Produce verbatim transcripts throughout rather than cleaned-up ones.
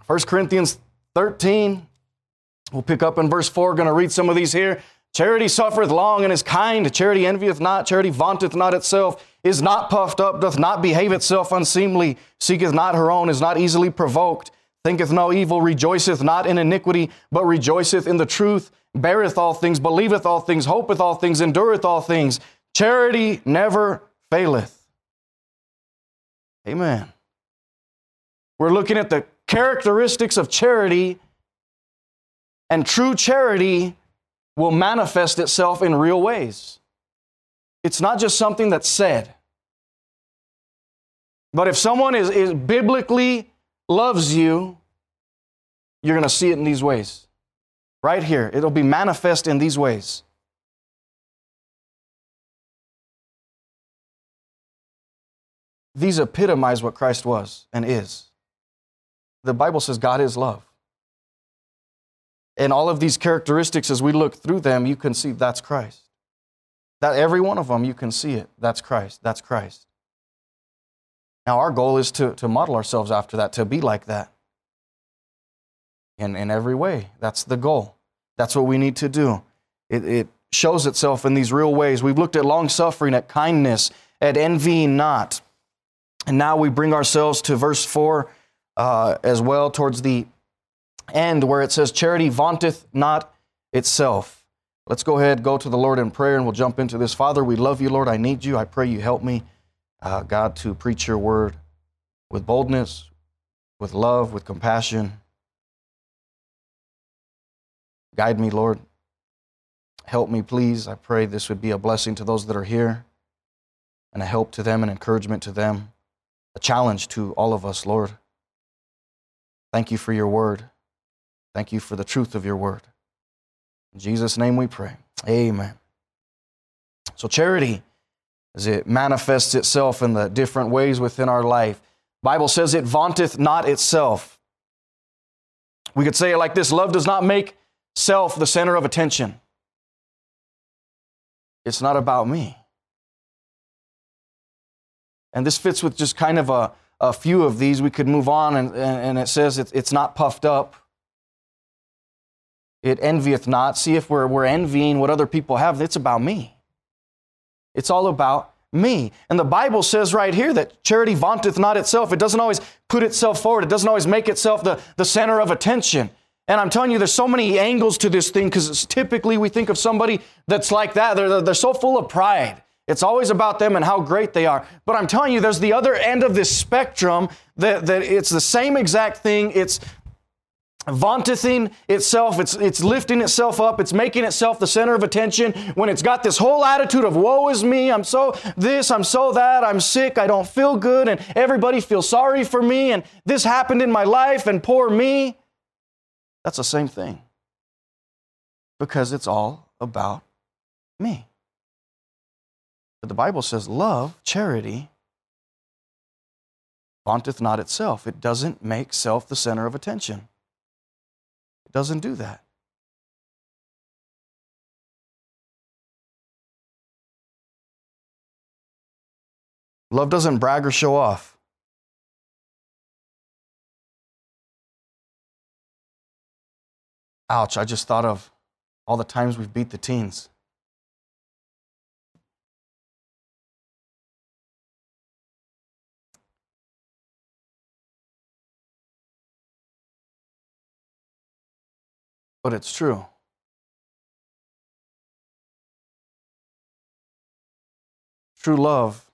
First Corinthians thirteen, we'll pick up in verse four, going to read some of these here. Charity suffereth long and is kind. Charity envieth not. Charity vaunteth not itself, is not puffed up, doth not behave itself unseemly, seeketh not her own, is not easily provoked, thinketh no evil, rejoiceth not in iniquity, but rejoiceth in the truth, beareth all things, believeth all things, hopeth all things, endureth all things. Charity never faileth. Amen. We're looking at the characteristics of charity, and true charity will manifest itself in real ways. It's not just something that's said. But if someone is, is biblically loves you, you're going to see it in these ways. Right here. It'll be manifest in these ways. These epitomize what Christ was and is. The Bible says God is love. And all of these characteristics, as we look through them, you can see that's Christ. That every one of them, you can see it. That's Christ. That's Christ. Now, our goal is to, to model ourselves after that, to be like that. In, in every way. That's the goal. That's what we need to do. It, it shows itself in these real ways. We've looked at long-suffering, at kindness, at envying not. And now we bring ourselves to verse four uh, as well, towards the end, where it says, charity vaunteth not itself. Let's go ahead, go to the Lord in prayer, and we'll jump into this. Father, we love you, Lord. I need you. I pray you help me, uh, God, to preach your word with boldness, with love, with compassion. Guide me, Lord. Help me, please. I pray this would be a blessing to those that are here, and a help to them, an encouragement to them, a challenge to all of us, Lord. Thank you for your word. Thank you for the truth of your word. In Jesus' name we pray. Amen. So charity, as it manifests itself in the different ways within our life, the Bible says it vaunteth not itself. We could say it like this: love does not make self the center of attention. It's not about me. And this fits with just kind of a, a few of these. We could move on, and, and it says it, it's not puffed up. It envieth not. See, if we're, we're envying what other people have, it's about me. It's all about me. And the Bible says right here that charity vaunteth not itself. It doesn't always put itself forward. It doesn't always make itself the, the center of attention. And I'm telling you, there's so many angles to this thing, because typically we think of somebody that's like that. They're, they're so full of pride. It's always about them and how great they are. But I'm telling you, there's the other end of this spectrum that, that it's the same exact thing. It's vauntething itself. It's, it's lifting itself up. It's making itself the center of attention when it's got this whole attitude of woe is me. I'm so this, I'm so that, I'm sick, I don't feel good, and everybody feels sorry for me, and this happened in my life, and poor me. That's the same thing, because it's all about me. But the Bible says love, charity, vaunteth not itself. It doesn't make self the center of attention. It doesn't do that. Love doesn't brag or show off. Ouch, I just thought of all the times we've beat the teens. But it's true. True love,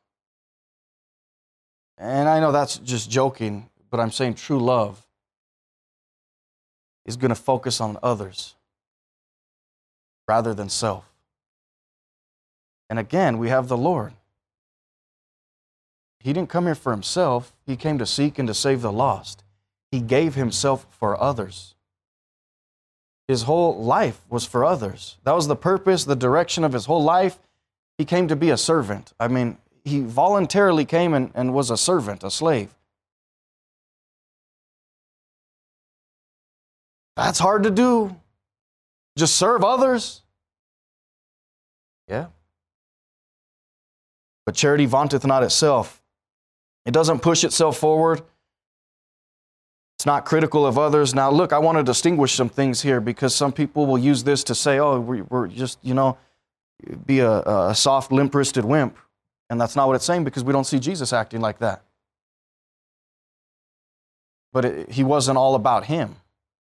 and I know that's just joking, but I'm saying true love is going to focus on others rather than self. And again, we have the Lord. He didn't come here for himself. He came to seek and to save the lost. He gave himself for others. His whole life was for others. That was the purpose, the direction of his whole life. He came to be a servant. I mean, he voluntarily came and, and was a servant, a slave. That's hard to do. Just serve others. Yeah. But charity vaunteth not itself. It doesn't push itself forward. It's not critical of others. Now, look, I want to distinguish some things here because some people will use this to say, oh, we're just, you know, be a, a soft, limp-wristed wimp. And that's not what it's saying because we don't see Jesus acting like that. But it, he wasn't all about him.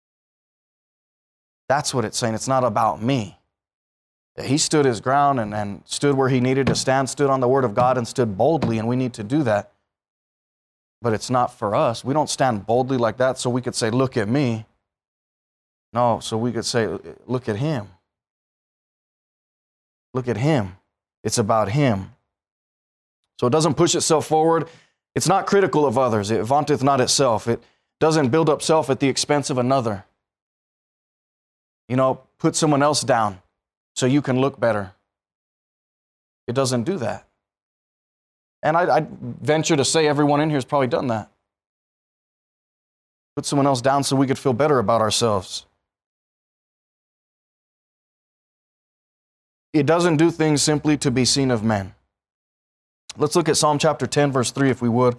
That's what it's saying. It's not about me. He stood his ground and, and stood where he needed to stand, stood on the Word of God and stood boldly, and we need to do that. But it's not for us. We don't stand boldly like that so we could say, look at me. No, so we could say, look at him. Look at him. It's about him. So it doesn't push itself forward. It's not critical of others. It vaunteth not itself. It doesn't build up self at the expense of another. You know, put someone else down so you can look better. It doesn't do that. And I, I'd venture to say everyone in here has probably done that. Put someone else down so we could feel better about ourselves. It doesn't do things simply to be seen of men. Let's look at Psalm chapter ten, verse three, if we would.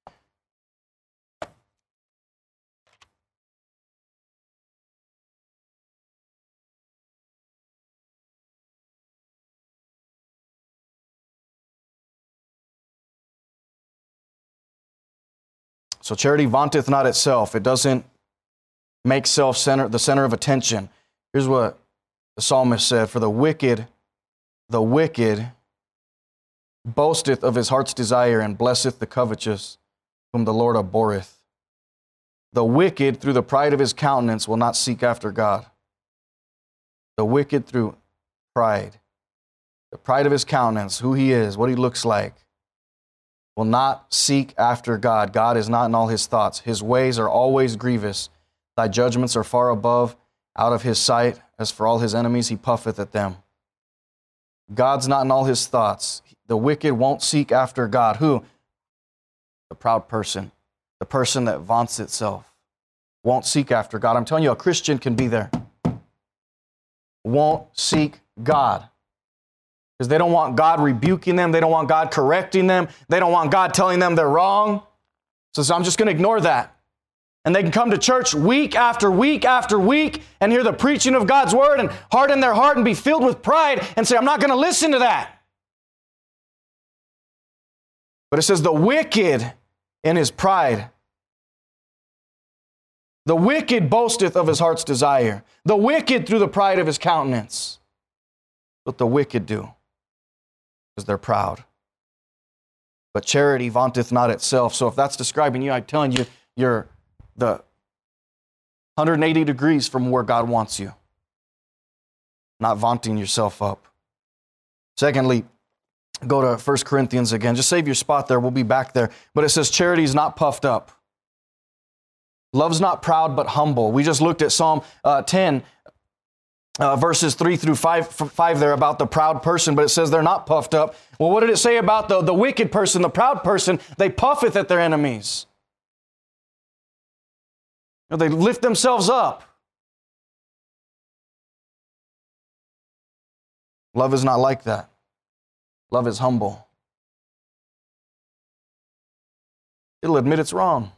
So charity vaunteth not itself. It doesn't make self center the center of attention. Here's what the psalmist said, for the wicked, the wicked boasteth of his heart's desire and blesseth the covetous, whom the Lord abhorreth. The wicked, through the pride of his countenance, will not seek after God. The wicked, through pride, the pride of his countenance, who he is, what he looks like, will not seek after God. God is not in all his thoughts. His ways are always grievous. Thy judgments are far above, out of his sight. As for all his enemies, he puffeth at them. God's not in all his thoughts. The wicked won't seek after God. Who? The proud person. The person that vaunts itself. Won't seek after God. I'm telling you, a Christian can be there. Won't seek God. Because they don't want God rebuking them. They don't want God correcting them. They don't want God telling them they're wrong. So, so I'm just going to ignore that. And they can come to church week after week after week and hear the preaching of God's word and harden their heart and be filled with pride and say, I'm not going to listen to that. But it says the wicked in his pride. The wicked boasteth of his heart's desire. The wicked through the pride of his countenance. What the wicked do. Because they're proud. But charity vaunteth not itself. So if that's describing you, I'm telling you, you're the one hundred eighty degrees from where God wants you. Not vaunting yourself up. Secondly, go to First Corinthians again. Just save your spot there. We'll be back there. But it says charity is not puffed up. Love's not proud but humble. We just looked at Psalm uh, ten. Uh, verses three through five, five there about the proud person, but it says they're not puffed up. Well, what did it say about the, the wicked person, the proud person? They puffeth at their enemies. You know, they lift themselves up. Love is not like that. Love is humble. It'll admit it's wrong.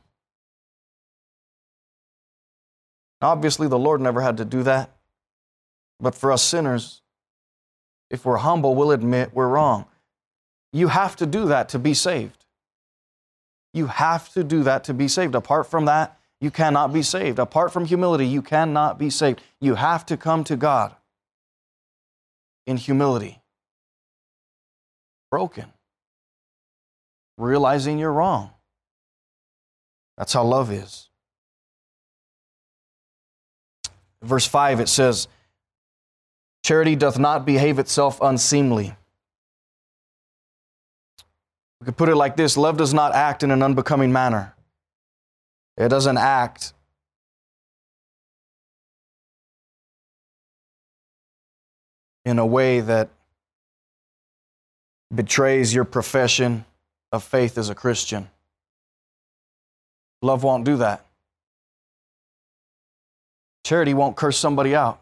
Obviously, the Lord never had to do that. But for us sinners, if we're humble, we'll admit we're wrong. You have to do that to be saved. You have to do that to be saved. Apart from that, you cannot be saved. Apart from humility, you cannot be saved. You have to come to God in humility. Broken. Realizing you're wrong. That's how love is. Verse five, it says, charity doth not behave itself unseemly. We could put it like this: love does not act in an unbecoming manner. It doesn't act in a way that betrays your profession of faith as a Christian. Love won't do that. Charity won't curse somebody out.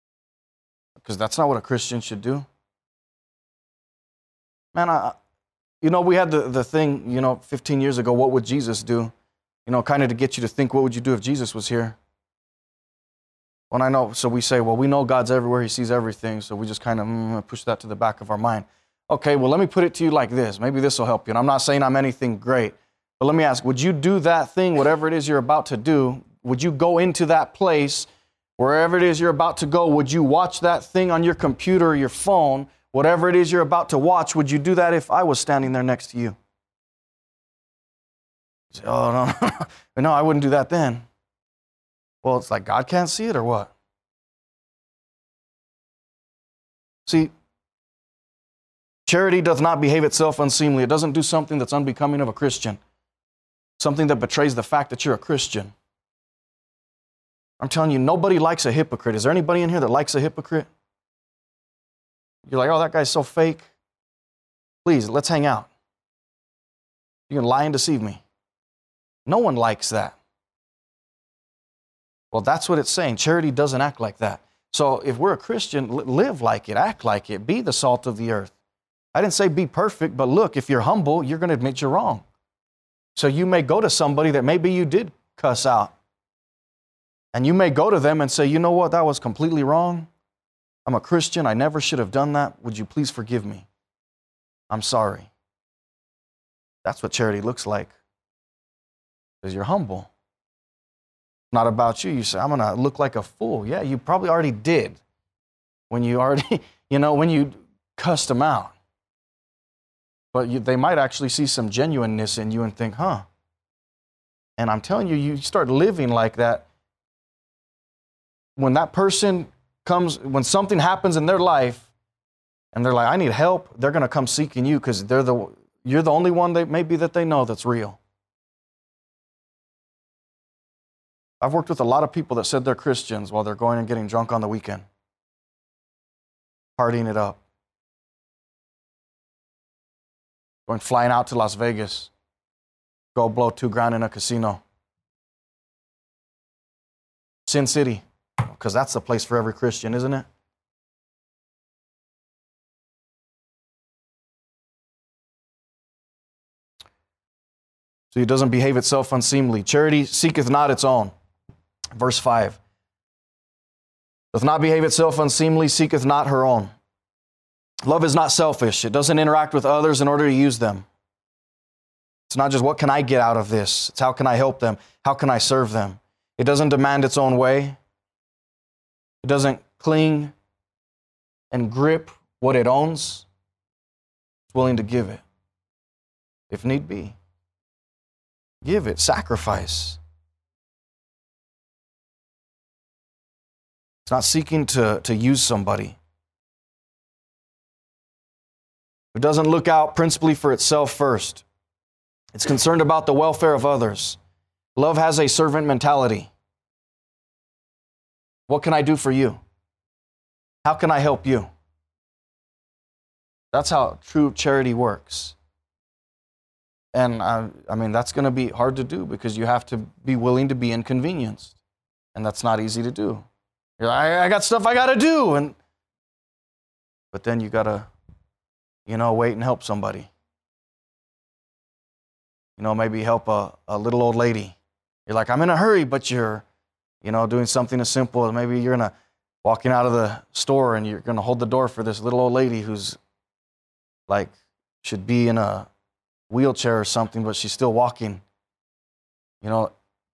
Because that's not what a Christian should do. Man, I, You know, we had the, the thing, you know, fifteen years ago, what would Jesus do? You know, kind of to get you to think, what would you do if Jesus was here? When I know, so we say, well, we know God's everywhere, he sees everything, so we just kind of mm, push that to the back of our mind. Okay, well, let me put it to you like this. Maybe this will help you. And I'm not saying I'm anything great, but let me ask, would you do that thing, whatever it is you're about to do? Would you go into that place, wherever it is you're about to go? Would you watch that thing on your computer or your phone? Whatever it is you're about to watch, would you do that if I was standing there next to you? You say, oh, no, no, I wouldn't do that then. Well, it's like God can't see it or what? See, charity does not behave itself unseemly. It doesn't do something that's unbecoming of a Christian, something that betrays the fact that you're a Christian. I'm telling you, nobody likes a hypocrite. Is there anybody in here that likes a hypocrite? You're like, oh, that guy's so fake. Please, let's hang out. You can lie and deceive me. No one likes that. Well, that's what it's saying. Charity doesn't act like that. So if we're a Christian, live like it, act like it, be the salt of the earth. I didn't say be perfect, but look, if you're humble, you're going to admit you're wrong. So you may go to somebody that maybe you did cuss out. And you may go to them and say, you know what, that was completely wrong. I'm a Christian. I never should have done that. Would you please forgive me? I'm sorry. That's what charity looks like. Because you're humble. It's not about you. You say, I'm going to look like a fool. Yeah, you probably already did. When you already, you know, when you cussed them out. But you, they might actually see some genuineness in you and think, huh. And I'm telling you, you start living like that. When that person comes, when something happens in their life and they're like, I need help, they're going to come seeking you because they're the, you're the only one they maybe that they know that's real. I've worked with a lot of people that said they're Christians while they're going and getting drunk on the weekend, partying it up, going flying out to Las Vegas, go blow two grand in a casino. Sin City. Because that's the place for every Christian, isn't it? So it doesn't behave itself unseemly. Charity seeketh not its own. Verse five. Doth not behave itself unseemly, seeketh not her own. Love is not selfish. It doesn't interact with others in order to use them. It's not just what can I get out of this? It's how can I help them? How can I serve them? It doesn't demand its own way. It doesn't cling and grip what it owns. It's willing to give it, if need be. Give it, sacrifice. It's not seeking to, to use somebody. It doesn't look out principally for itself first. It's concerned about the welfare of others. Love has a servant mentality. What can I do for you? How can I help you? That's how true charity works. And I, I mean, that's going to be hard to do because you have to be willing to be inconvenienced. And that's not easy to do. You're like, I, I got stuff I got to do. And, but then you got to, you know, wait and help somebody. You know, maybe help a, a little old lady. You're like, I'm in a hurry, but you're, you know, doing something as simple as maybe you're gonna walking out of the store and you're gonna hold the door for this little old lady who's like should be in a wheelchair or something, but she's still walking. You know,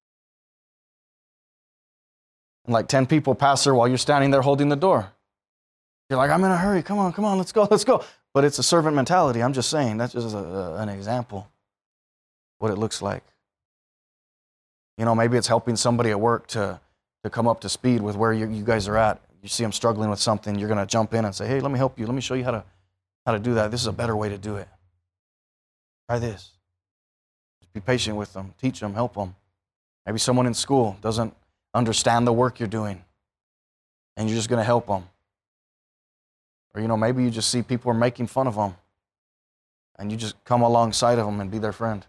and like ten people pass her while you're standing there holding the door. You're like, I'm in a hurry. Come on, come on, let's go, let's go. But it's a servant mentality. I'm just saying that's just a, a, an example what it looks like. You know, maybe it's helping somebody at work to, to come up to speed with where you, you guys are at. You see them struggling with something, you're going to jump in and say, hey, let me help you. Let me show you how to, how to do that. This is a better way to do it. Try this. Just be patient with them. Teach them. Help them. Maybe someone in school doesn't understand the work you're doing, and you're just going to help them. Or, you know, maybe you just see people are making fun of them, and you just come alongside of them and be their friend.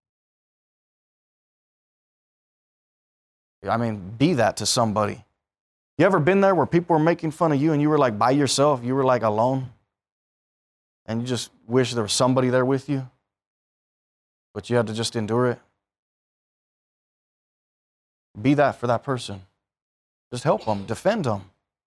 I mean, be that to somebody. You ever been there where people were making fun of you and you were like by yourself? You were like alone? and you just wish there was somebody there with you, but you had to just endure it. Be that for that person. Just help them, defend them.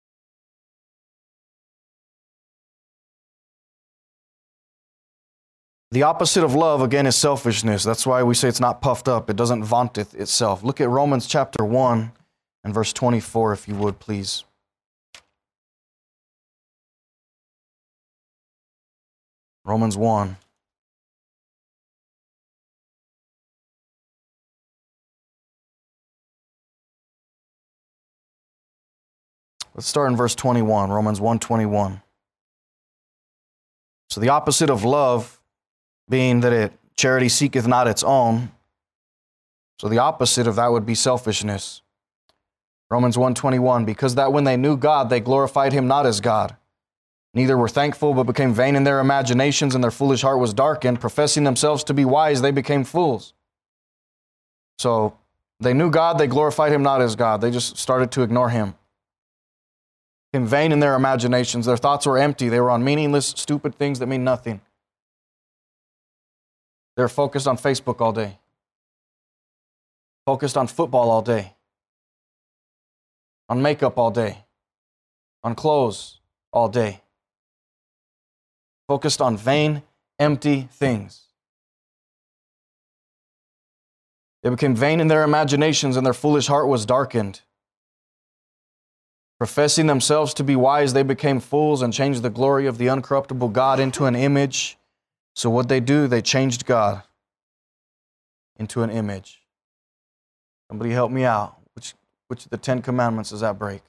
The opposite of love, again, is selfishness. That's why we say it's not puffed up. It doesn't vaunteth itself. Look at Romans chapter one and verse twenty-four, if you would, please. Romans one. Let's start in verse twenty-one, Romans one twenty-one. So the opposite of love, being that it charity seeketh not its own. So the opposite of that would be selfishness. Romans one twenty-one, because that when they knew God, they glorified him not as God. Neither were thankful, but became vain in their imaginations, and their foolish heart was darkened. Professing themselves to be wise, they became fools. So they knew God, they glorified him not as God. They just started to ignore him. Became vain in their imaginations. Their thoughts were empty. They were on meaningless, stupid things that mean nothing. They're focused on Facebook all day. Focused on football all day. On makeup all day. On clothes all day. Focused on vain, empty things. They became vain in their imaginations, and their foolish heart was darkened. Professing themselves to be wise, they became fools and changed the glory of the uncorruptible God into an image. So what they do, they changed God into an image. Somebody help me out. Which, which of the Ten Commandments does that break?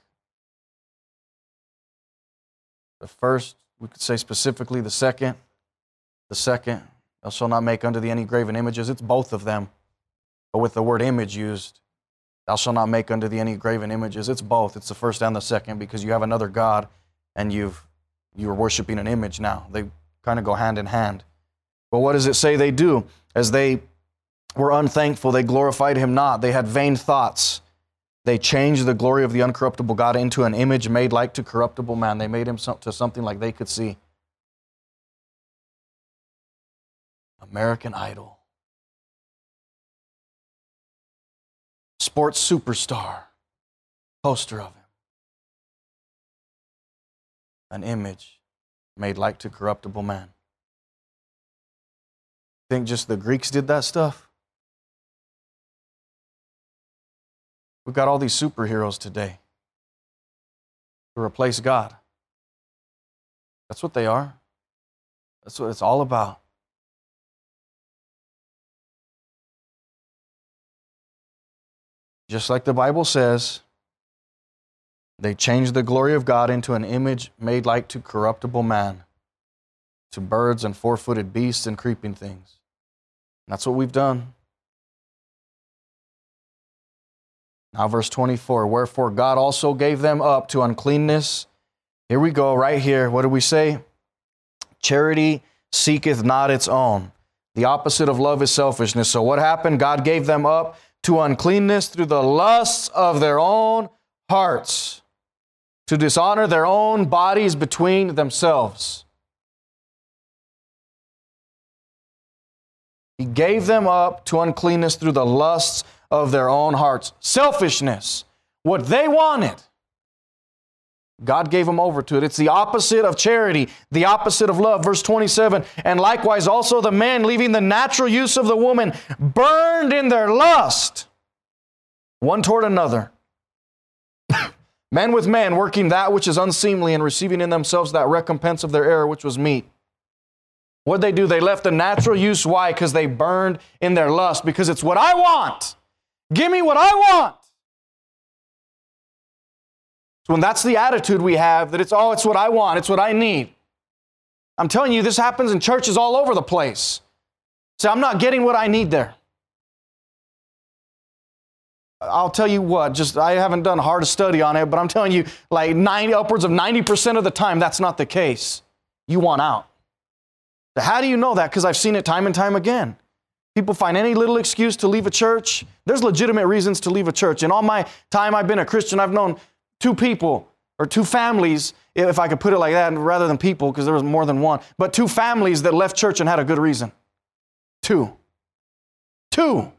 The first, we could say specifically the second. The second, thou shalt not make unto thee any graven images. It's both of them, but with the word image used. Thou shalt not make unto thee any graven images. It's both. It's the first and the second, because you have another God and you've, you're worshiping an image now. They kind of go hand in hand. But what does it say they do? As they were unthankful, they glorified him not. They had vain thoughts. They changed the glory of the uncorruptible God into an image made like to corruptible man. They made him to something like they could see. American Idol. Sports superstar. Poster of him. An image made like to corruptible man. Think just the Greeks did that stuff? We've got all these superheroes today to replace God. That's what they are. That's what it's all about. Just like the Bible says, they changed the glory of God into an image made like to corruptible man, to birds and four-footed beasts and creeping things. And that's what we've done. Now verse twenty-four, wherefore God also gave them up to uncleanness. Here we go, right here. What do we say? Charity seeketh not its own. The opposite of love is selfishness. So what happened? God gave them up to uncleanness through the lusts of their own hearts, to dishonor their own bodies between themselves. He gave them up to uncleanness through the lusts of their own hearts. Selfishness. What they wanted. God gave them over to it. It's the opposite of charity, the opposite of love. Verse twenty-seven, and likewise also the men, leaving the natural use of the woman, burned in their lust, one toward another. Men with men, working that which is unseemly and receiving in themselves that recompense of their error which was meet. What'd they do? They left the natural use. Why? Because they burned in their lust. Because it's what I want. Give me what I want. So when that's the attitude we have, that it's, oh, it's what I want, it's what I need. I'm telling you, this happens in churches all over the place. Say, I'm not getting what I need there. I'll tell you what, just I haven't done a hard study on it, but I'm telling you, like ninety, upwards of ninety percent of the time, that's not the case. You want out. So how do you know that? Because I've seen it time and time again. People find any little excuse to leave a church. There's legitimate reasons to leave a church. In all my time I've been a Christian, I've known two people, or two families, if I could put it like that, rather than people, because there was more than one, but two families that left church and had a good reason. Two. Two.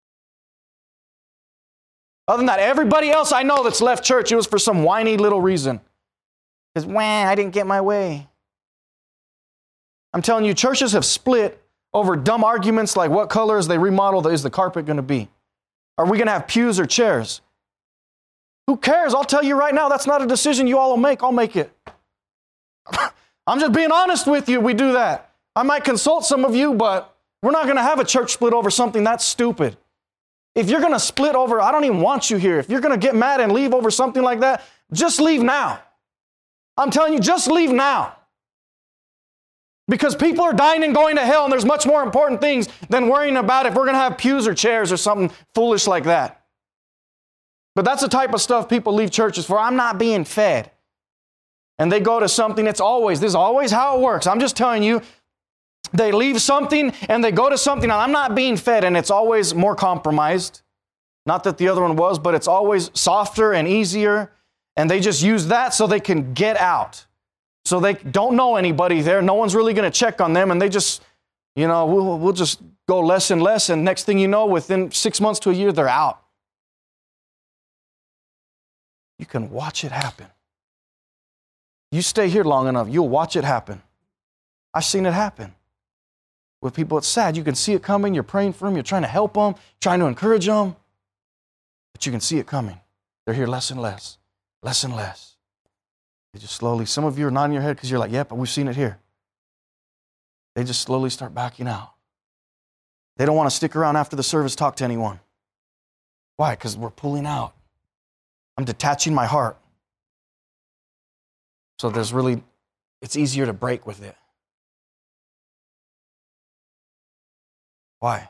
Other than that, everybody else I know that's left church, it was for some whiny little reason. Because, wah, I didn't get my way. I'm telling you, churches have split over dumb arguments like what color as they remodel is the carpet going to be? Are we going to have pews or chairs? Who cares? I'll tell you right now, that's not a decision you all will make. I'll make it. I'm just being honest with you. We do that. I might consult some of you, but we're not going to have a church split over something that's stupid. If you're going to split over, I don't even want you here. If you're going to get mad and leave over something like that, just leave now. I'm telling you, just leave now. Because people are dying and going to hell, and there's much more important things than worrying about if we're going to have pews or chairs or something foolish like that. But that's the type of stuff people leave churches for. I'm not being fed. And they go to something, it's always, this is always how it works. I'm just telling you, they leave something and they go to something, and I'm not being fed, and it's always more compromised. Not that the other one was, but it's always softer and easier, and they just use that so they can get out. So they don't know anybody there. No one's really going to check on them, and they just, you know, we'll, we'll just go less and less, and next thing you know, within six months to a year, they're out. You can watch it happen. You stay here long enough, you'll watch it happen. I've seen it happen. With people, it's sad. You can see it coming. You're praying for them. You're trying to help them, trying to encourage them. But you can see it coming. They're here less and less, less and less. They just slowly, some of you are nodding your head because you're like, yep, we've seen it here. They just slowly start backing out. They don't want to stick around after the service, talk to anyone. Why? Because we're pulling out. I'm detaching my heart. So there's really, it's easier to break with it. Why?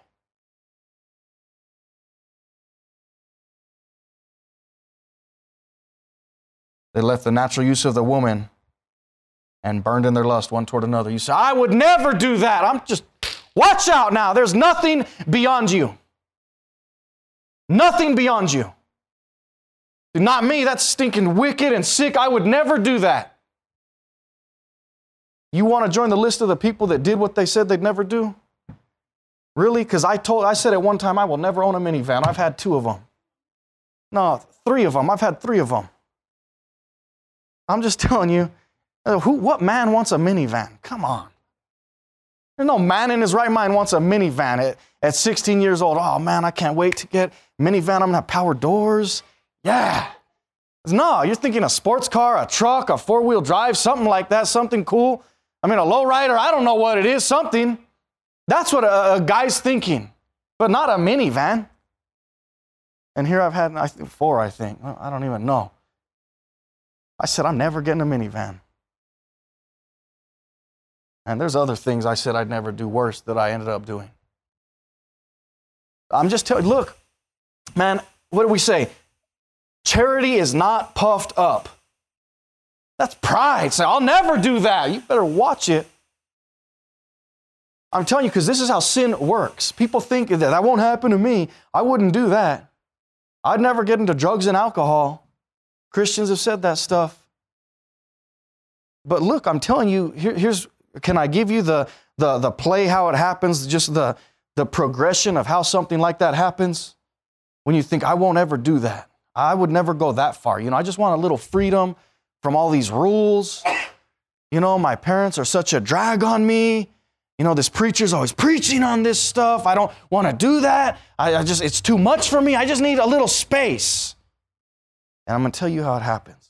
They left the natural use of the woman and burned in their lust one toward another. You say, I would never do that. I'm just, watch out now. There's nothing beyond you. Nothing beyond you. Not me. That's stinking wicked and sick. I would never do that. You want to join the list of the people that did what they said they'd never do? Really? Because I told, I said at one time, I will never own a minivan. I've had two of them. No, three of them. I've had three of them. I'm just telling you, who, what man wants a minivan? Come on. There's no man in his right mind wants a minivan at, at sixteen years old. Oh man, I can't wait to get a minivan. I'm going to have power doors. Yeah. No, you're thinking a sports car, a truck, a four-wheel drive, something like that, something cool. I mean, a lowrider, I don't know what it is, something. That's what a, a guy's thinking, but not a minivan. And here I've had I think, four, I think. I don't even know. I said, I'm never getting a minivan. And there's other things I said I'd never do worse that I ended up doing. I'm just telling you, look, man, what do we say? Charity is not puffed up. That's pride. Say, I'll never do that. You better watch it. I'm telling you, because this is how sin works. People think that that won't happen to me. I wouldn't do that. I'd never get into drugs and alcohol. Christians have said that stuff. But look, I'm telling you, here, here's, can I give you the, the, the play, how it happens, just the, the progression of how something like that happens? When you think, I won't ever do that. I would never go that far. You know, I just want a little freedom from all these rules. You know, my parents are such a drag on me. You know, this preacher's always preaching on this stuff. I don't want to do that. I, I just, it's too much for me. I just need a little space. And I'm going to tell you how it happens.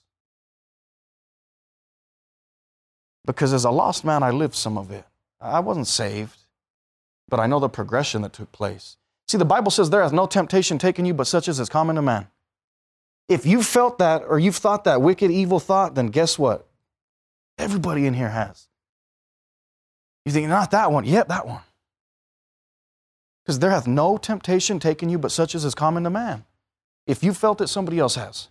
Because as a lost man, I lived some of it. I wasn't saved, but I know the progression that took place. See, the Bible says there has no temptation taken you but such as is common to man. If you've felt that or you've thought that wicked, evil thought, then guess what? Everybody in here has. You think, not that one. Yep, that one. Because there hath no temptation taken you but such as is common to man. If you felt it, somebody else has.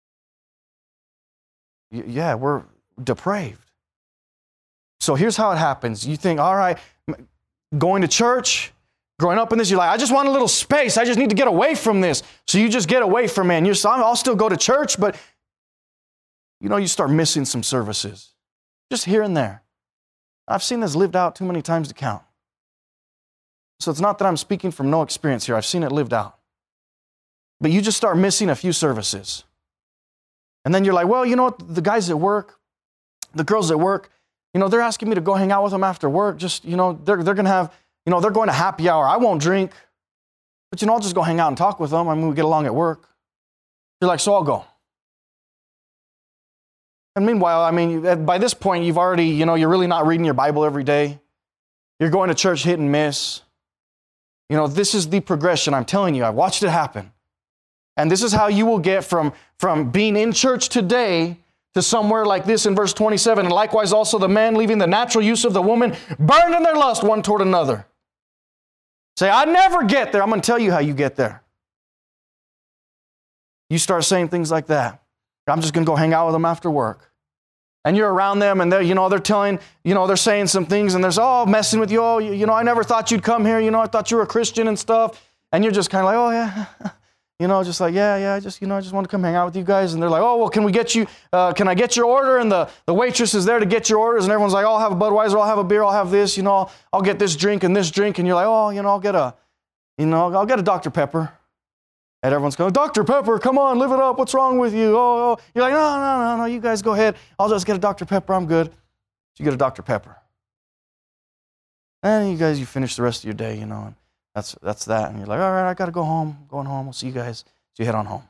Y- yeah, we're depraved. So here's how it happens. You think, all right, going to church, growing up in this, you're like, I just want a little space. I just need to get away from this. So you just get away from it. And you're saying, I'll still go to church, but you know, you start missing some services, just here and there. I've seen this lived out too many times to count. So it's not that I'm speaking from no experience here. I've seen it lived out. But you just start missing a few services. And then you're like, well, you know what, the guys at work, the girls at work, you know, they're asking me to go hang out with them after work. Just, you know, they're, they're going to have, you know, they're going to happy hour. I won't drink. But, you know, I'll just go hang out and talk with them. I mean, we get along at work. You're like, so I'll go. And meanwhile, I mean, by this point, you've already, you know, you're really not reading your Bible every day. You're going to church hit and miss. You know, this is the progression. I'm telling you, I've watched it happen. And this is how you will get from, from being in church today to somewhere like this in verse twenty-seven. And likewise also the man, leaving the natural use of the woman, burned in their lust one toward another. Say, I never get there. I'm going to tell you how you get there. You start saying things like that. I'm just going to go hang out with them after work. And you're around them and they're, you know, they're telling, you know, they're saying some things and there's, oh, messing with you. Oh, you, you know, I never thought you'd come here. You know, I thought you were a Christian and stuff. And you're just kind of like, oh, yeah. You know, just like, yeah, yeah, I just, you know, I just want to come hang out with you guys. And they're like, oh, well, can we get you, uh, can I get your order? And the, the waitress is there to get your orders. And everyone's like, oh, I'll have a Budweiser, I'll have a beer, I'll have this, you know, I'll, I'll get this drink and this drink. And you're like, oh, you know, I'll get a, you know, I'll get a Doctor Pepper. And everyone's going, Doctor Pepper, come on, live it up. What's wrong with you? Oh, oh. You're like, no, no, no, no, you guys go ahead. I'll just get a Doctor Pepper, I'm good. So you get a Doctor Pepper. And you guys, you finish the rest of your day, you know, and that's, that's that. And you're like, all right, I got to go home. I'm going home. We'll see you guys. So you head on home.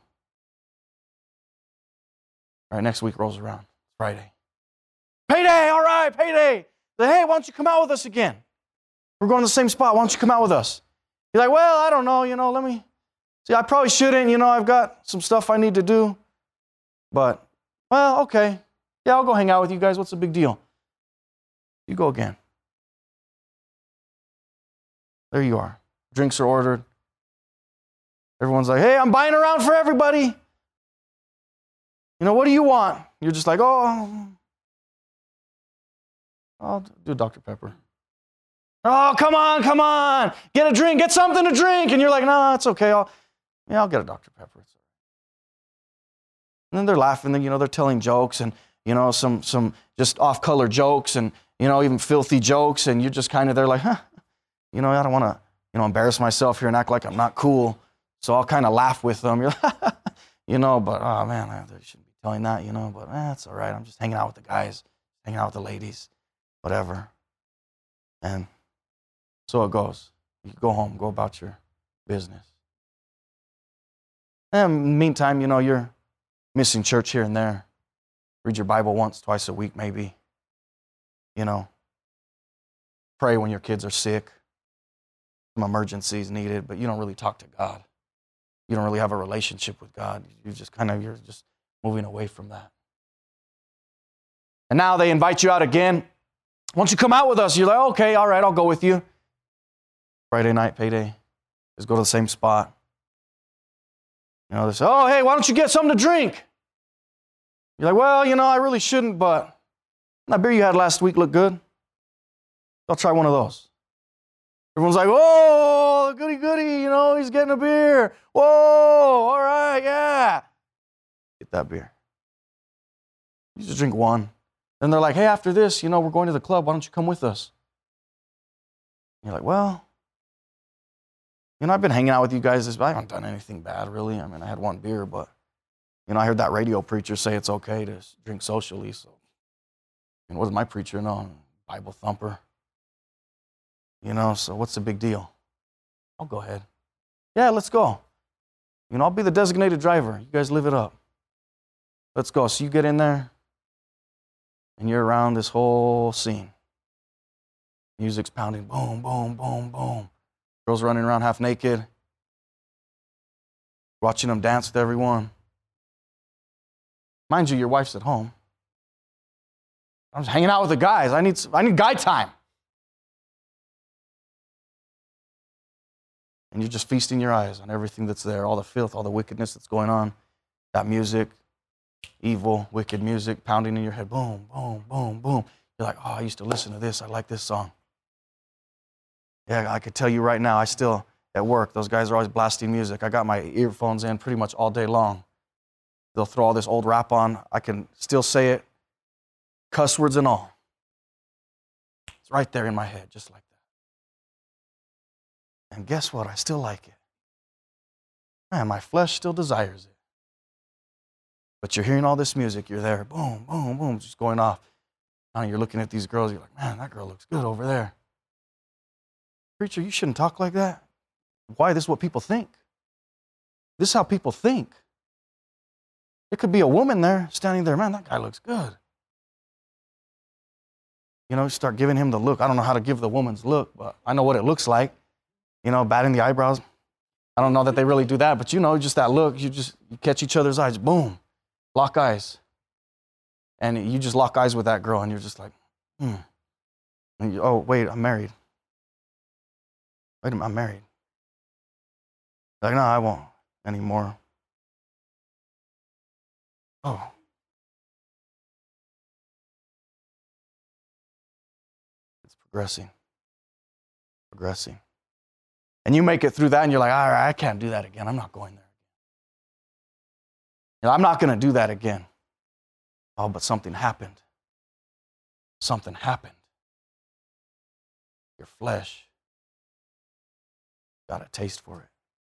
All right, next week rolls around. Friday. Payday, all right, payday. Say, hey, why don't you come out with us again? We're going to the same spot. Why don't you come out with us? You're like, well, I don't know, you know, let me. See, I probably shouldn't, you know, I've got some stuff I need to do. But, well, okay. Yeah, I'll go hang out with you guys. What's the big deal? You go again. There you are. Drinks are ordered. Everyone's like, hey, I'm buying around for everybody. You know, what do you want? You're just like, oh, I'll do Doctor Pepper. Oh, come on, come on. Get a drink, get something to drink. And you're like, no, it's okay. I'll, yeah, I'll get a Doctor Pepper. And then they're laughing, and, you know, they're telling jokes and, you know, some, some just off-color jokes and, you know, even filthy jokes. And you're just kind of there like, huh, you know, I don't want to, you know, embarrass myself here and act like I'm not cool. So I'll kind of laugh with them. You're like, you know, but, oh, man, I shouldn't be telling that, you know. But, eh, that's all right. I'm just hanging out with the guys, hanging out with the ladies, whatever. And so it goes. You go home, go about your business. And in the meantime, you know, you're missing church here and there. Read your Bible once, twice a week, maybe. You know, pray when your kids are sick. Some emergencies needed, but you don't really talk to God. You don't really have a relationship with God. You just kind of, you're just moving away from that. And now they invite you out again. Why don't you come out with us? You're like, okay, all right, I'll go with you. Friday night, payday. Just go to the same spot. You know, they say, oh, hey, why don't you get something to drink? You're like, well, you know, I really shouldn't, but that beer you had last week looked good. I'll try one of those. Everyone's like, whoa, goody, goody, you know, he's getting a beer. Whoa, all right, yeah. Get that beer. You just drink one. Then they're like, hey, after this, you know, we're going to the club. Why don't you come with us? You're like, well, you know, I've been hanging out with you guys. I haven't done anything bad, really. I mean, I had one beer, but, you know, I heard that radio preacher say it's okay to drink socially. So, you know, what does my preacher know? Bible thumper. You know, so what's the big deal? I'll go ahead. Yeah, let's go. You know, I'll be the designated driver. You guys live it up. Let's go. So you get in there, and you're around this whole scene. Music's pounding, boom, boom, boom, boom. Girls running around half naked, watching them dance with everyone. Mind you, your wife's at home. I'm just hanging out with the guys. I need, I need guy time. And you're just feasting your eyes on everything that's there, all the filth, all the wickedness that's going on. That music, evil, wicked music pounding in your head. Boom, boom, boom, boom. You're like, oh, I used to listen to this. I like this song. Yeah, I could tell you right now, I still, at work, those guys are always blasting music. I got my earphones in pretty much all day long. They'll throw all this old rap on. I can still say it, cuss words and all. It's right there in my head, just like that. And guess what? I still like it. Man, my flesh still desires it. But you're hearing all this music, you're there, boom, boom, boom, just going off. Now you're looking at these girls, you're like, man, that girl looks good over there. Preacher, you shouldn't talk like that. Why? This is what people think. This is how people think. It could be a woman there, standing there, man, that guy looks good. You know, start giving him the look. I don't know how to give the woman's look, but I know what it looks like. You know, batting the eyebrows. I don't know that they really do that, but you know, just that look, you just you catch each other's eyes, boom, lock eyes. And you just lock eyes with that girl, and you're just like, hmm. And you, oh, wait, I'm married. Wait a minute, I'm married. Like, no, I won't anymore. Oh. It's progressing. Progressing. And you make it through that, and you're like, all right, I can't do that again. I'm not going there. You know, I'm not going to do that again. Oh, but something happened. Something happened. Your flesh got a taste for it.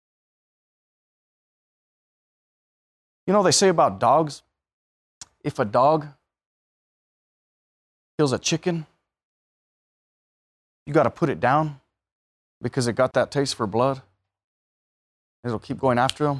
You know, they say about dogs, if a dog kills a chicken, you got to put it down because it got that taste for blood. It'll keep going after them.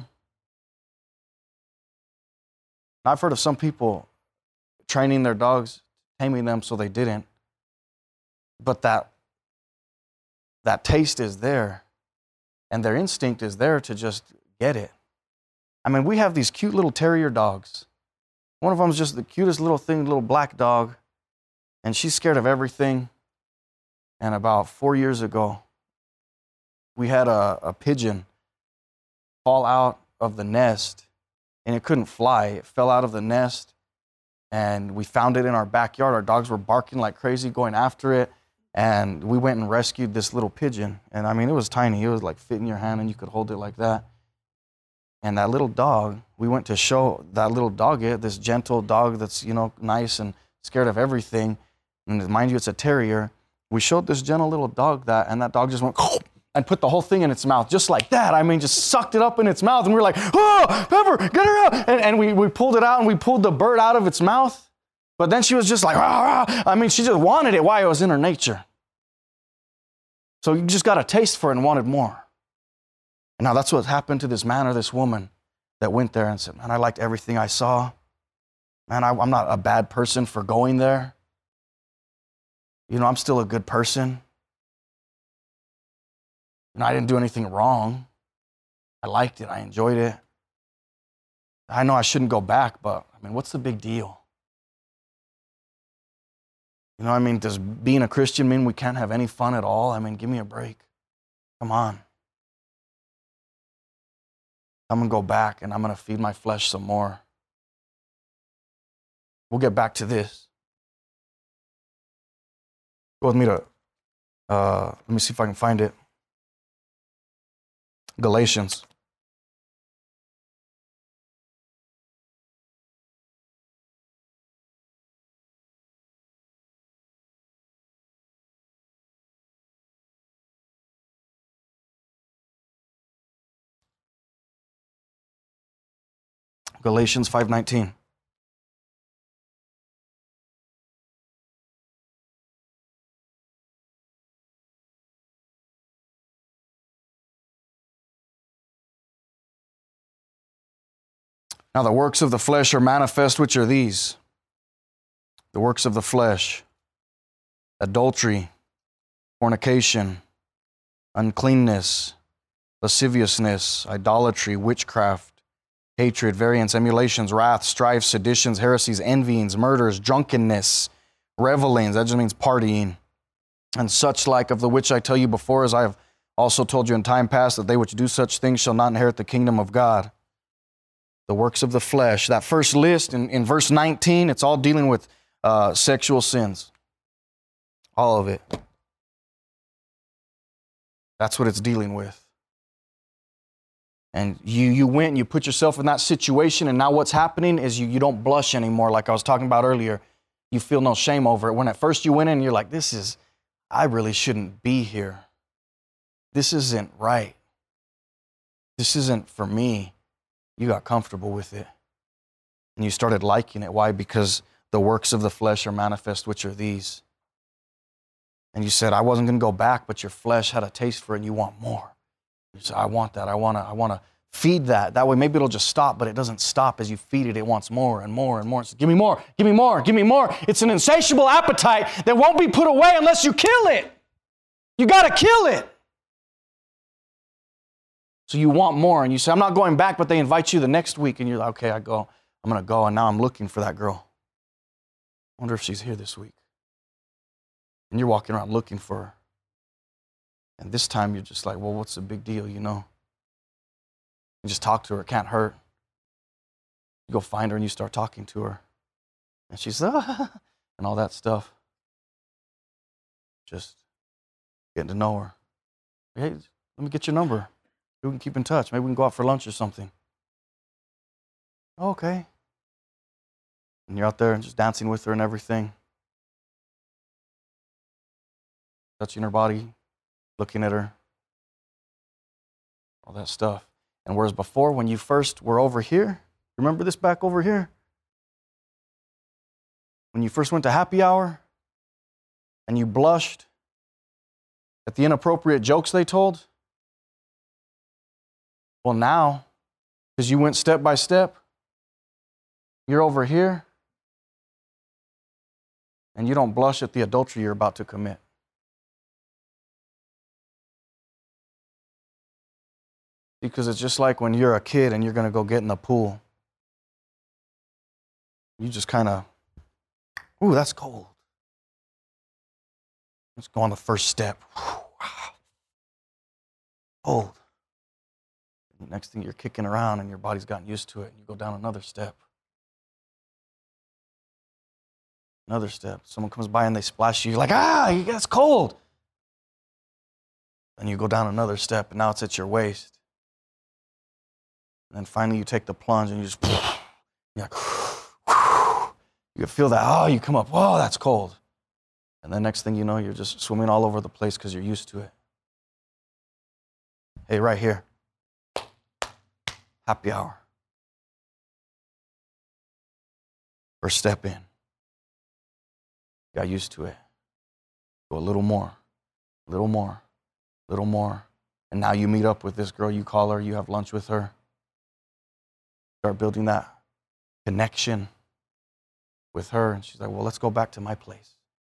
I've heard of some people training their dogs, taming them so they didn't. But that, that taste is there, and their instinct is there to just get it. I mean, we have these cute little terrier dogs. One of them is just the cutest little thing, little black dog, and she's scared of everything. And about four years ago, we had a, a pigeon fall out of the nest, and it couldn't fly. It fell out of the nest, and we found it in our backyard. Our dogs were barking like crazy, going after it, and we went and rescued this little pigeon. And I mean, it was tiny. It was like fit in your hand, and you could hold it like that. And that little dog, we went to show that little dog it, this gentle dog that's, you know, nice and scared of everything. And mind you, it's a terrier. We showed this gentle little dog that, and that dog just went and put the whole thing in its mouth, just like that. I mean, just sucked it up in its mouth. And we were like, oh, Pepper, get her out. And, and we, we pulled it out, and we pulled the bird out of its mouth. But then she was just like, rah, rah. I mean, she just wanted it. Why? It was in her nature. So you just got a taste for it and wanted more. And now that's what happened to this man or this woman that went there and said, man, I liked everything I saw. Man, I, I'm not a bad person for going there. You know, I'm still a good person. And I didn't do anything wrong. I liked it. I enjoyed it. I know I shouldn't go back, but I mean, what's the big deal? You know, I mean, does being a Christian mean we can't have any fun at all? I mean, give me a break. Come on. I'm going to go back, and I'm going to feed my flesh some more. We'll get back to this. Go with me to, uh, let me see if I can find it. Galatians. Galatians five nineteen. Now the works of the flesh are manifest, which are these. The works of the flesh: adultery, fornication, uncleanness, lasciviousness, idolatry, witchcraft, hatred, variance, emulations, wrath, strife, seditions, heresies, envyings, murders, drunkenness, revelings, that just means partying, and such like, of the which I tell you before, as I have also told you in time past, that they which do such things shall not inherit the kingdom of God. The works of the flesh. That first list in, in verse nineteen, it's all dealing with uh, sexual sins. All of it. That's what it's dealing with. And you you went and you put yourself in that situation, and now what's happening is you, you don't blush anymore like I was talking about earlier. You feel no shame over it. When at first you went in, you're like, this is, I really shouldn't be here. This isn't right. This isn't for me. You got comfortable with it. And you started liking it. Why? Because the works of the flesh are manifest, which are these. And you said, I wasn't going to go back, but your flesh had a taste for it and you want more. You said, I want that. I want to I want to feed that. That way maybe it'll just stop, but it doesn't stop. As you feed it, it wants more and more and more. It says, give me more, give me more, give me more. It's an insatiable appetite that won't be put away unless you kill it. You got to kill it. So you want more, and you say, I'm not going back, but they invite you the next week, and you're like, okay, I go. I'm going to go, and now I'm looking for that girl. I wonder if she's here this week. And you're walking around looking for her. And this time you're just like, well, what's the big deal, you know? You just talk to her. It can't hurt. You go find her, and you start talking to her. And she's, ah, and all that stuff. Just getting to know her. Hey, let me get your number. We can keep in touch. Maybe we can go out for lunch or something. Okay. And you're out there and just dancing with her and everything. Touching her body, looking at her. All that stuff. And whereas before, when you first were over here, remember this back over here? When you first went to happy hour and you blushed at the inappropriate jokes they told? Well, now, because you went step by step, you're over here, and you don't blush at the adultery you're about to commit. Because it's just like when you're a kid and you're going to go get in the pool. You just kind of, ooh, that's cold. Let's go on the first step. Wow. Cold. Next thing you're kicking around and your body's gotten used to it, and you go down another step. Another step. Someone comes by and they splash you. You're like, ah, that's cold. And you go down another step, and now it's at your waist. And then finally you take the plunge and you just, you're like, you feel that, oh, you come up, whoa, that's cold. And then next thing you know, you're just swimming all over the place because you're used to it. Hey, right here. Happy hour. First step in. Got used to it. Go a little more, a little more, a little more. And now you meet up with this girl, you call her, you have lunch with her. Start building that connection with her. And she's like, well, let's go back to my place.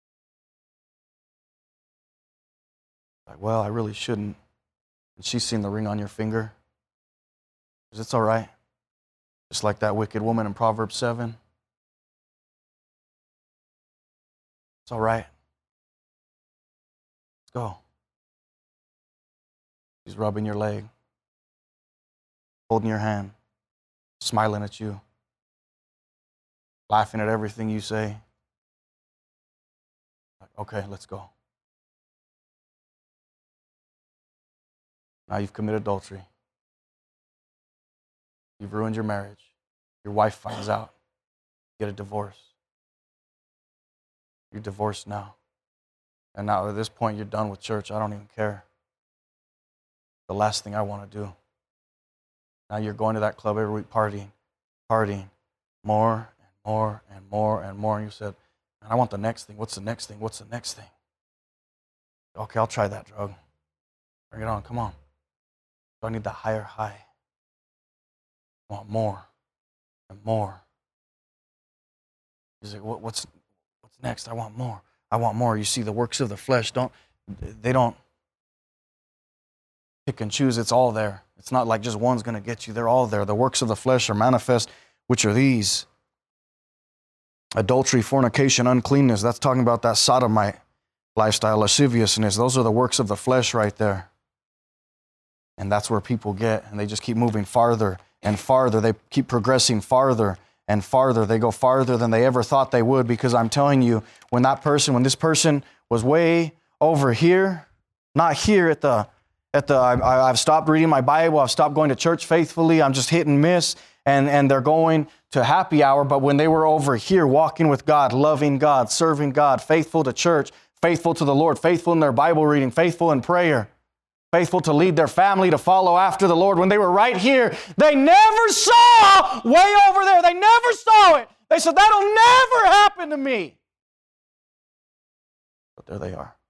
Like, well, I really shouldn't. And she's seen the ring on your finger. It's all right. Just like that wicked woman in Proverbs seven. It's all right. Let's go. She's rubbing your leg, holding your hand, smiling at you, laughing at everything you say. Okay, let's go. Now you've committed adultery. You've ruined your marriage. Your wife finds out. You get a divorce. You're divorced now. And now at this point, you're done with church. I don't even care. The last thing I want to do. Now you're going to that club every week, partying, partying, more and more and more and more. And you said, man, I want the next thing. What's the next thing? What's the next thing? Okay, I'll try that drug. Bring it on. Come on. Do I need the higher high? I want more and more. He's like, what, what's what's next? I want more. I want more. You see, the works of the flesh don't they don't pick and choose. It's all there. It's not like just one's going to get you. They're all there. The works of the flesh are manifest, which are these: adultery, fornication, uncleanness. That's talking about that sodomite lifestyle, lasciviousness. Those are the works of the flesh right there. And that's where people get, and they just keep moving farther and farther. They keep progressing farther and farther. They go farther than they ever thought they would, because I'm telling you, when that person, when this person was way over here, not here at the at the, I, I've stopped reading my Bible. I've stopped going to church faithfully. I'm just hit and miss. And, and they're going to happy hour. But when they were over here walking with God, loving God, serving God, faithful to church, faithful to the Lord, faithful in their Bible reading, faithful in prayer, faithful to lead their family to follow after the Lord, when they were right here, they never saw way over there. They never saw it. They said, that'll never happen to me. But there they are.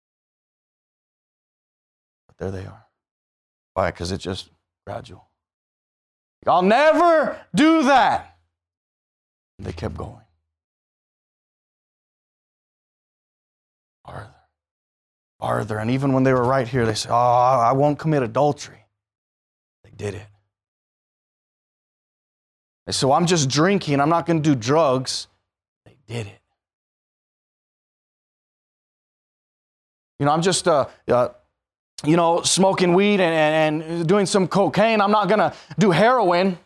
But there they are. Why? Because it's just gradual. I'll never do that. And they kept going. Farther. Farther. And even when they were right here, they said, oh, I won't commit adultery. They did it. They said, well, I'm just drinking. I'm not going to do drugs. They did it. You know, I'm just, uh, uh, you know, smoking weed and, and, and doing some cocaine. I'm not going to do heroin.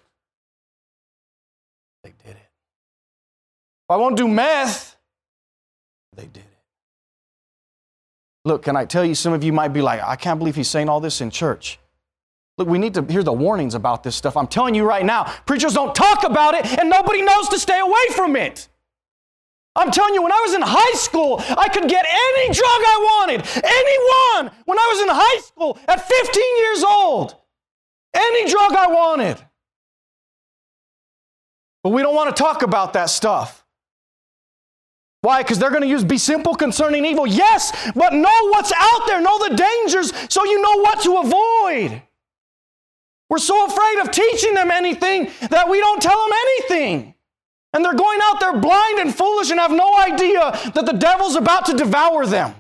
They did it. I won't do meth. They did it. Look, can I tell you, some of you might be like, I can't believe he's saying all this in church. Look, we need to hear the warnings about this stuff. I'm telling you right now, preachers don't talk about it and nobody knows to stay away from it. I'm telling you, when I was in high school, I could get any drug I wanted. Anyone. When I was in high school at fifteen years old. Any drug I wanted. But we don't want to talk about that stuff. Why? Because they're going to use be simple concerning evil. Yes, but know what's out there. Know the dangers so you know what to avoid. We're so afraid of teaching them anything that we don't tell them anything. And they're going out there blind and foolish and have no idea that the devil's about to devour them.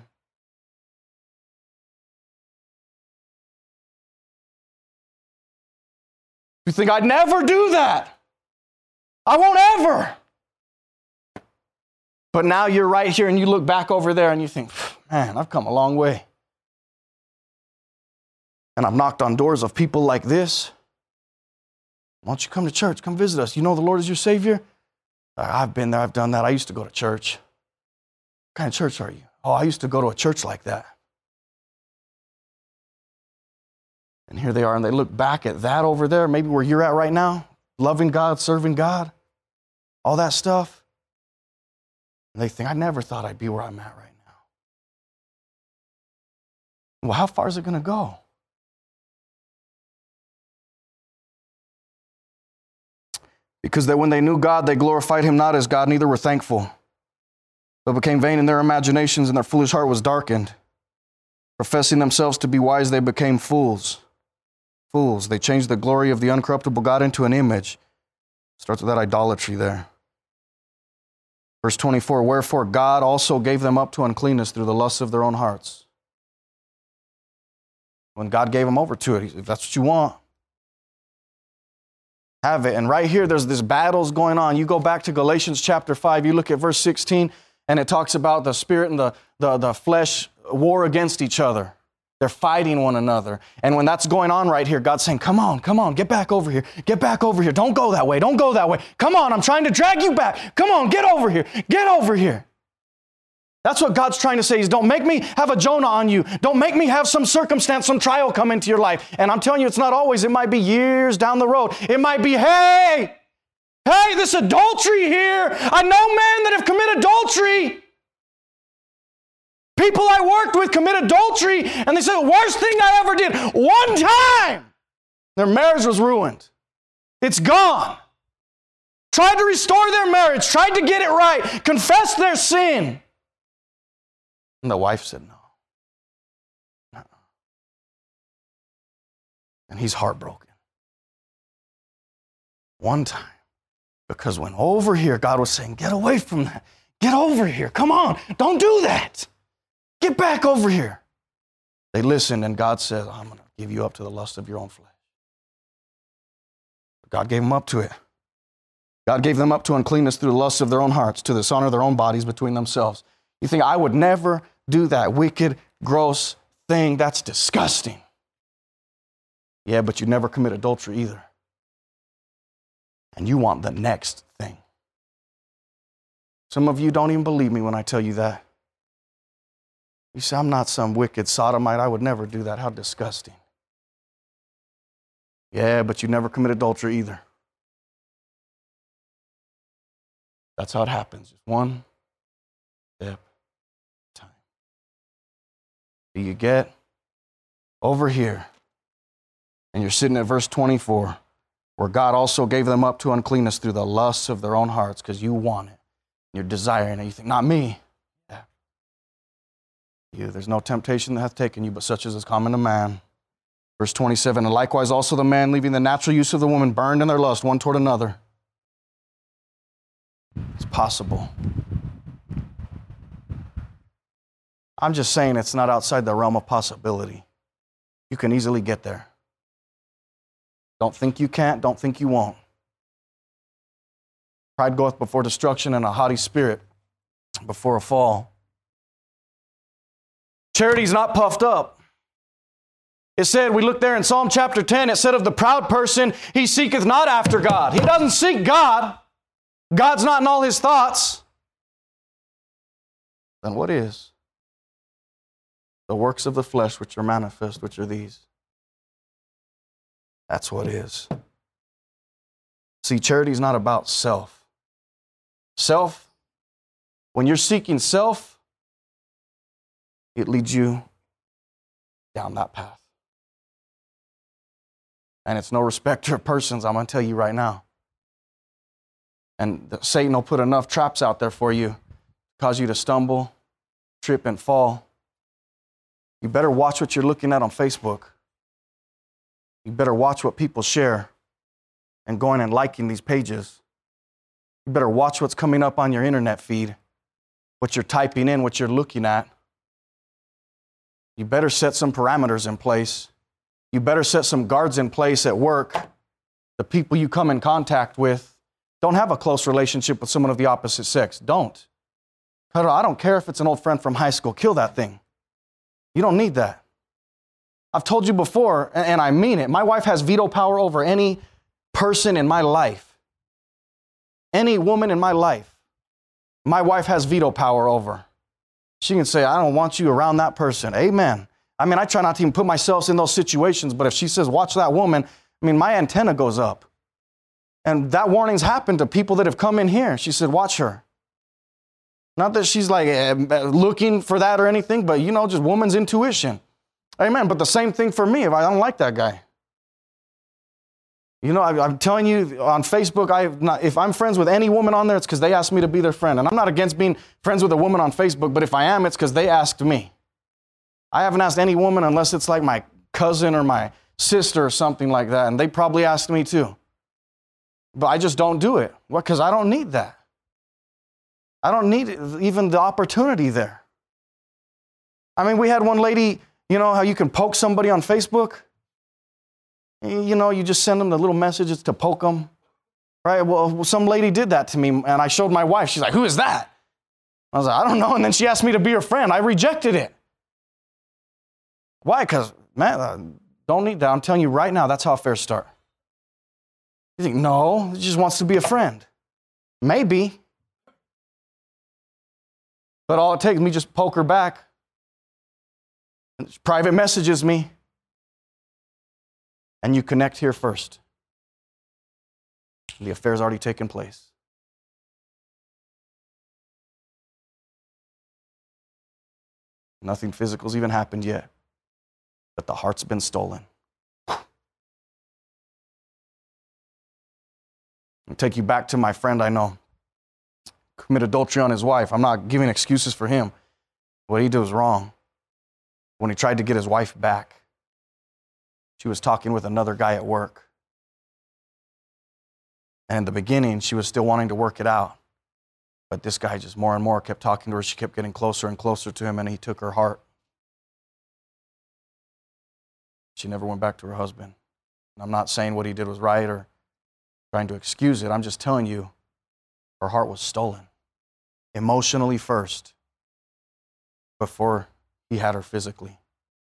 You think, I'd never do that. I won't ever. But now you're right here and you look back over there and you think, man, I've come a long way. And I've knocked on doors of people like this. Why don't you come to church? Come visit us. You know the Lord is your Savior? I've been there. I've done that. I used to go to church. What kind of church are you? Oh, I used to go to a church like that. And here they are, and they look back at that over there, maybe where you're at right now, loving God, serving God, all that stuff. And they think, I never thought I'd be where I'm at right now. Well, how far is it going to go? Because that when they knew God, they glorified him not as God, neither were thankful, but became vain in their imaginations, and their foolish heart was darkened. Professing themselves to be wise, they became fools. Fools. They changed the glory of the uncorruptible God into an image. Starts with that idolatry there. Verse twenty-four, wherefore God also gave them up to uncleanness through the lusts of their own hearts. When God gave them over to it, if that's what you want, have it. And right here, there's this battles going on. You go back to Galatians chapter five, you look at verse sixteen, and it talks about the spirit and the, the, the flesh war against each other. They're fighting one another. And when that's going on right here, God's saying, come on, come on, get back over here. Get back over here. Don't go that way. Don't go that way. Come on, I'm trying to drag you back. Come on, get over here. Get over here. That's what God's trying to say is don't make me have a Jonah on you. Don't make me have some circumstance, some trial come into your life. And I'm telling you, it's not always. It might be years down the road. It might be, hey, hey, this adultery here. I know men that have committed adultery. People I worked with commit adultery, and they said, the worst thing I ever did, one time, their marriage was ruined. It's gone. Tried to restore their marriage, tried to get it right, confessed their sin. And the wife said no. Uh-uh. And he's heartbroken. One time. Because when over here, God was saying, get away from that. Get over here. Come on. Don't do that. Get back over here. They listened, and God said, I'm going to give you up to the lust of your own flesh. God gave them up to it. God gave them up to uncleanness through the lusts of their own hearts, to dishonor their own bodies between themselves. You think, I would never do that wicked, gross thing. That's disgusting. Yeah, but you never commit adultery either. And you want the next thing. Some of you don't even believe me when I tell you that. You say, I'm not some wicked sodomite. I would never do that. How disgusting. Yeah, but you never commit adultery either. That's how it happens. Just one step at a time. Do you get over here? And you're sitting at verse twenty-four, where God also gave them up to uncleanness through the lusts of their own hearts, because you want it. You're desiring it. You think, not me. Yeah. You, there's no temptation that hath taken you, but such as is common to man. Verse twenty-seven, and likewise also the man, leaving the natural use of the woman, burned in their lust one toward another. It's possible. I'm just saying it's not outside the realm of possibility. You can easily get there. Don't think you can't, don't think you won't. Pride goeth before destruction, and a haughty spirit before a fall. Charity's not puffed up. It said, we look there in Psalm chapter ten, it said of the proud person, he seeketh not after God. He doesn't seek God. God's not in all his thoughts. Then what is? The works of the flesh which are manifest, which are these. That's what is. See, charity is not about self. Self, when you're seeking self, it leads you down that path. And it's no respecter of persons, I'm going to tell you right now. And Satan will put enough traps out there for you, cause you to stumble, trip, and fall. You better watch what you're looking at on Facebook. You better watch what people share and going and liking these pages. You better watch what's coming up on your internet feed, what you're typing in, what you're looking at. You better set some parameters in place. You better set some guards in place at work. The people you come in contact with, don't have a close relationship with someone of the opposite sex. Don't. I don't care if it's an old friend from high school. Kill that thing. You don't need that. I've told you before, and I mean it, my wife has veto power over any person in my life. Any woman in my life, my wife has veto power over. She can say, I don't want you around that person. Amen. I mean, I try not to even put myself in those situations, but if she says, watch that woman, I mean, my antenna goes up. And that warning's happened to people that have come in here. She said, watch her. Not that she's like uh, looking for that or anything, but you know, just woman's intuition. Amen. But the same thing for me if I don't like that guy. You know, I, I'm telling you on Facebook, I not, if I'm friends with any woman on there, it's because they asked me to be their friend. And I'm not against being friends with a woman on Facebook, but if I am, it's because they asked me. I haven't asked any woman unless it's like my cousin or my sister or something like that, and they probably asked me too. But I just don't do it. What? Because I don't need that. I don't need even the opportunity there. I mean, we had one lady, you know how you can poke somebody on Facebook? You know, you just send them the little messages to poke them, right? Well, some lady did that to me, and I showed my wife. She's like, who is that? I was like, I don't know. And then she asked me to be her friend. I rejected it. Why? Because, man, I don't need that. I'm telling you right now, that's how affairs start. You think, no, he just wants to be a friend. Maybe. But all it takes, me just poke her back. And private messages me. And you connect here first. The affair's already taken place. Nothing physical's even happened yet. But the heart's been stolen. I'll take you back to my friend I know. Committed adultery on his wife. I'm not giving excuses for him. What he did was wrong. When he tried to get his wife back, she was talking with another guy at work. And in the beginning, she was still wanting to work it out. But this guy just more and more kept talking to her. She kept getting closer and closer to him, and he took her heart. She never went back to her husband. And I'm not saying what he did was right or trying to excuse it. I'm just telling you, her heart was stolen. Emotionally first, before he had her physically.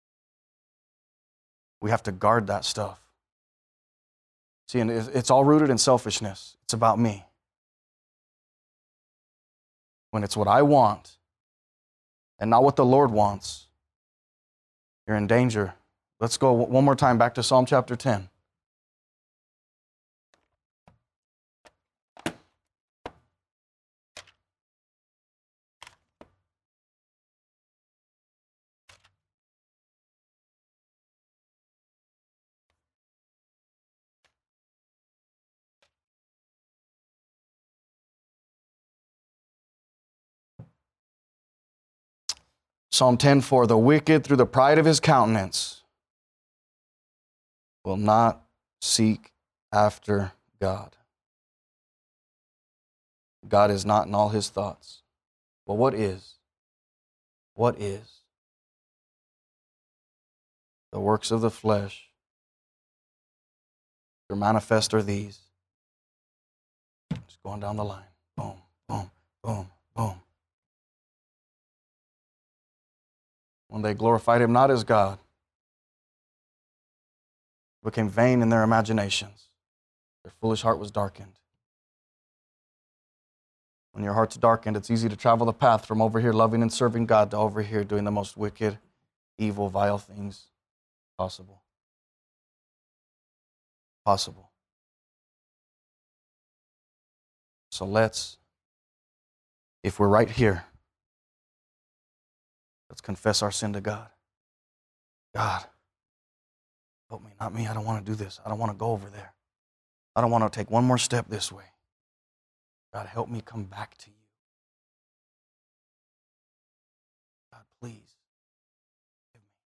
We have to guard that stuff. See, and it's all rooted in selfishness. It's about me. When it's what I want, and not what the Lord wants, you're in danger. Let's go one more time back to Psalm chapter ten. Psalm ten four, the wicked through the pride of his countenance will not seek after God. God is not in all his thoughts. Well, what is? What is? The works of the flesh, their manifest are these. Just going down the line. Boom, boom, boom, boom. When they glorified him not as God, became vain in their imaginations. Their foolish heart was darkened. When your heart's darkened, it's easy to travel the path from over here loving and serving God to over here doing the most wicked, evil, vile things possible. Possible. So let's, if we're right here, let's confess our sin to God. God, help me, not me. I don't want to do this. I don't want to go over there. I don't want to take one more step this way. God, help me come back to you. God, please, give me.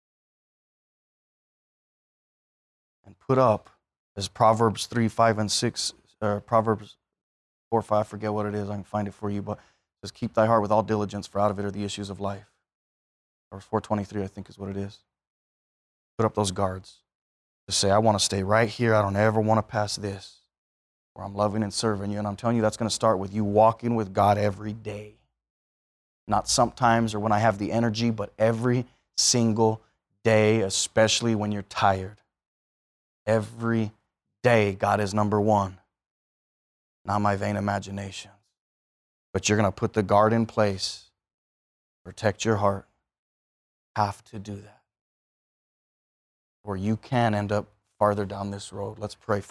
And put up, as Proverbs three, five, and six, uh, Proverbs four, five, I forget what it is. I can find it for you, but it says, keep thy heart with all diligence, for out of it are the issues of life. Or four twenty-three, I think is what it is. Put up those guards to say, I want to stay right here. I don't ever want to pass this, where I'm loving and serving you. And I'm telling you, that's going to start with you walking with God every day. Not sometimes or when I have the energy, but every single day, especially when you're tired. Every day, God is number one. Not my vain imaginations. But you're going to put the guard in place. Protect your heart. Have to do that. Or you can end up farther down this road. Let's pray.